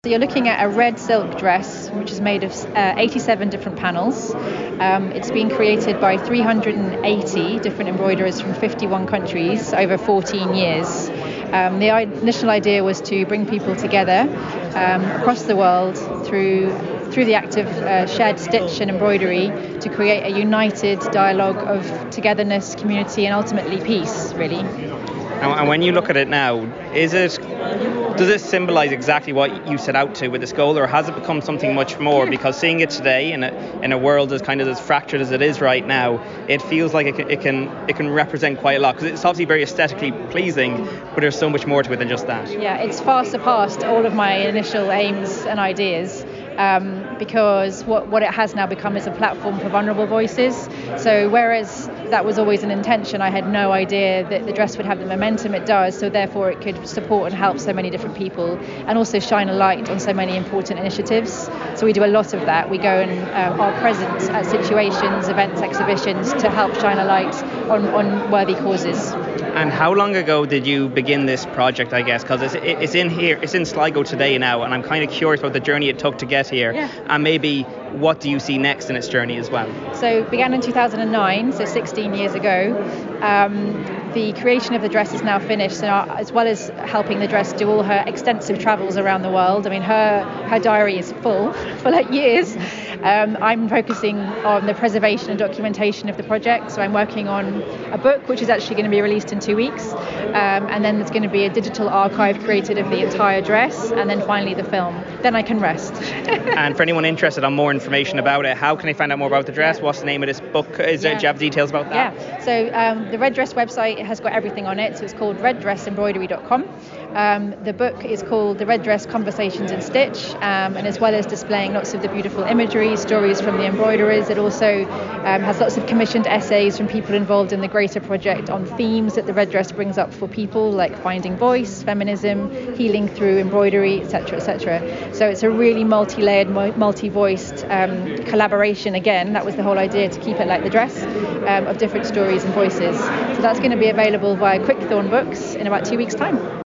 you're looking at a red silk dress, which is made of 87 different panels. It's been created by 380 different embroiderers from 51 countries over 14 years. The initial idea was to bring people together across the world through the act of shared stitch and embroidery to create a united dialogue of togetherness, community, and ultimately peace, really. And when you look at it now, does it symbolise exactly what you set out to with this goal, or has it become something much more? Because seeing it today in a world as kind of as fractured as it is right now, it feels like it can represent quite a lot, because it's obviously very aesthetically pleasing, but there's so much more to it than just that. Yeah, it's far surpassed all of my initial aims and ideas. Because what it has now become is a platform for vulnerable voices. So whereas that was always an intention, I had no idea that the dress would have the momentum it does, so therefore it could support and help so many different people and also shine a light on so many important initiatives. So we do a lot of that. We go and are present at situations, events, exhibitions to help shine a light on worthy causes. And how long ago did you begin this project, I guess? Because it's in here, it's in Sligo today now, and I'm kind of curious about the journey it took to get here. Yeah. And maybe what do you see next in its journey as well? So it began in 2009, so 16 years ago. The creation of the dress is now finished, so as well as helping the dress do all her extensive travels around the world. I mean, her diary is full for like years. I'm focusing on the preservation and documentation of the project. So I'm working on a book, which is actually going to be released in 2 weeks. And then there's going to be a digital archive created of the entire dress. And then finally the film. Then I can rest. And for anyone interested on more information about it, how can they find out more about the dress? What's the name of this book? Do you have details about that? Yeah. So the Red Dress website has got everything on it. So it's called reddressembroidery.com. The book is called The Red Dress Conversations in Stitch, and as well as displaying lots of the beautiful imagery, stories from the embroiderers, it also has lots of commissioned essays from people involved in the greater project on themes that the red dress brings up for people, like finding voice, feminism, healing through embroidery, etc., etc. So it's a really multi-layered, multi-voiced collaboration. Again, that was the whole idea, to keep it like the dress, of different stories and voices. So that's going to be available via Quickthorn Books in about 2 weeks' time.